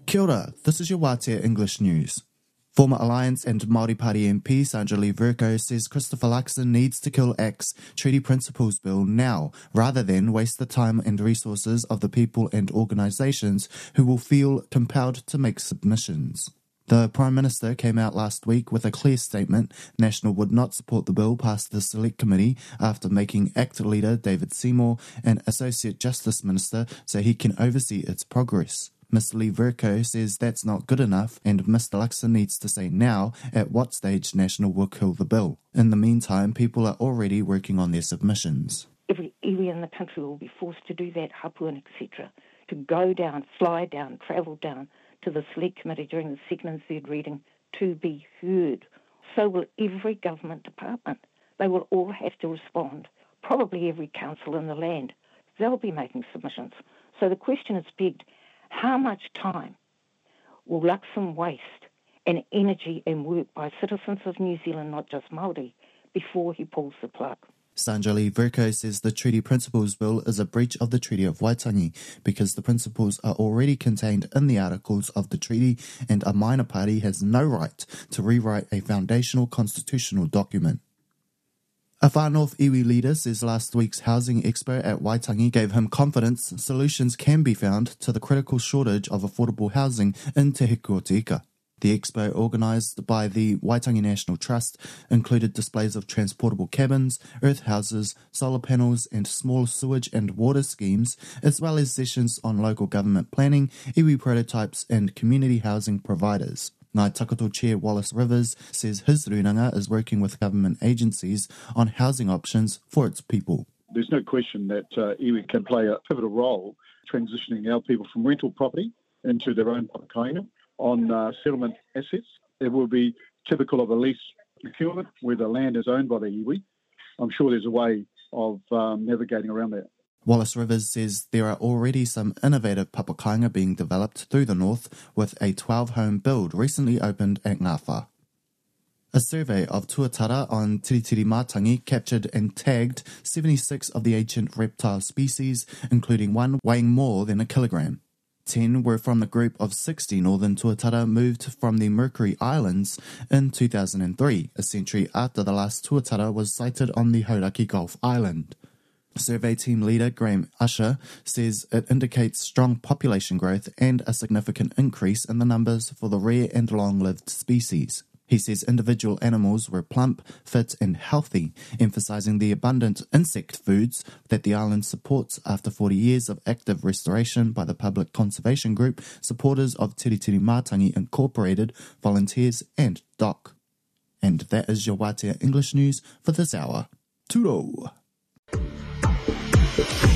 Kia ora, this is your Wātea English News. Former Alliance and Māori Party MP Sanjali Vercoe says Christopher Luxon needs to kill X Treaty Principles Bill now, rather than waste the time and resources of the people and organisations who will feel compelled to make submissions. The Prime Minister came out last week with a clear statement National would not support the bill past the Select Committee after making ACT leader David Seymour an Associate Justice Minister so he can oversee its progress. Ms. Lee Vercoe says that's not good enough and Mr. Luxon needs to say now at what stage National will kill the bill. In the meantime, people are already working on their submissions. Every iwi in the country will be forced to do that, hapu and etc., to go down, fly down, travel down to the Select Committee during the second and third reading to be heard. So will every government department. They will all have to respond. Probably every council in the land. They'll be making submissions. So the question is begged, how much time will Luxon waste and energy and work by citizens of New Zealand, not just Māori, before he pulls the plug? Sanjali Vercoe says the Treaty Principles Bill is a breach of the Treaty of Waitangi because the principles are already contained in the articles of the treaty and a minor party has no right to rewrite a foundational constitutional document. A Far North iwi leader says last week's Housing Expo at Waitangi gave him confidence solutions can be found to the critical shortage of affordable housing in Te Heku o Te Ika. The expo, organised by the Waitangi National Trust, included displays of transportable cabins, earth houses, solar panels and small sewage and water schemes, as well as sessions on local government planning, iwi prototypes and community housing providers. Ngāi Takoto Chair Wallace Rivers says his runanga is working with government agencies on housing options for its people. There's no question that iwi can play a pivotal role transitioning our people from rental property into their own pakāinga on settlement assets. It will be typical of a lease procurement where the land is owned by the iwi. I'm sure there's a way of navigating around that. Wallace Rivers says there are already some innovative papakainga being developed through the north with a 12-home build recently opened at Ngāwha. A survey of tuatara on Tiritirimātangi captured and tagged 76 of the ancient reptile species, including one weighing more than a kilogram. 10 were from the group of 60 northern tuatara moved from the Mercury Islands in 2003, a century after the last tuatara was sighted on the Hauraki Gulf Island. Survey team leader Graham Usher says it indicates strong population growth and a significant increase in the numbers for the rare and long-lived species. He says individual animals were plump, fit and healthy, emphasising the abundant insect foods that the island supports after 40 years of active restoration by the public conservation group, supporters of Tiritirimātangi Incorporated, volunteers and DOC. And that is your Wātea English News for this hour. Turo!